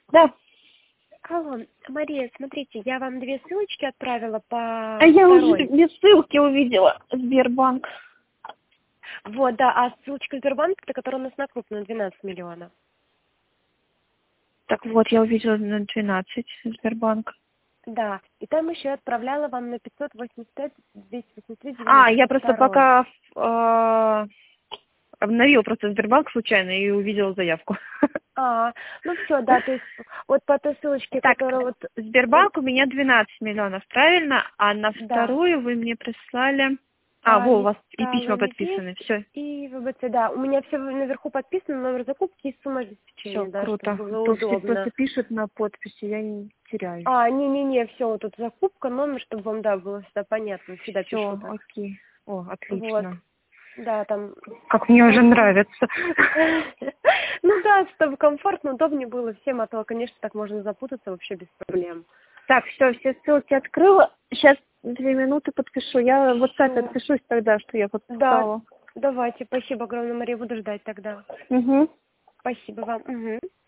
Да. Алло, Мария, смотрите, я вам 2 ссылочки отправила по Я уже второй. без ссылки увидела. Сбербанк. Вот, да, а ссылочка Сбербанк, это которая у нас на крупную, 12 миллионов. Так вот, я увидела на 12 Сбербанк. Да, и там еще я отправляла вам на 585, 283, 92. Я просто пока обновила просто Сбербанк случайно и увидела заявку. Ну все, да, то есть вот по той ссылочке, Так, которая вот... Сбербанк у меня 12 миллионов, правильно? А на вторую вы мне прислали... у вас и письма подписаны, все. И ВБЦ, да. У меня все наверху подписано, номер закупки и сумма обеспечения, Все, да, круто. чтобы было То все удобно. просто пишут на подписи, я не теряюсь. Не-не-не, все, вот тут закупка, номер, чтобы вам, да, было всегда понятно, всегда Все, пишу так. окей. О, отлично. Вот. Да, там... Как мне уже нравится. Ну да, чтобы комфортно, удобнее было всем, а то, конечно, так можно запутаться вообще без проблем. Так, все ссылки открыла. Сейчас 2 минуты подпишу. Я в WhatsApp отпишусь тогда, что я подписала. Да, давайте, спасибо огромное, Мария, буду ждать тогда. Угу. Спасибо вам. Угу.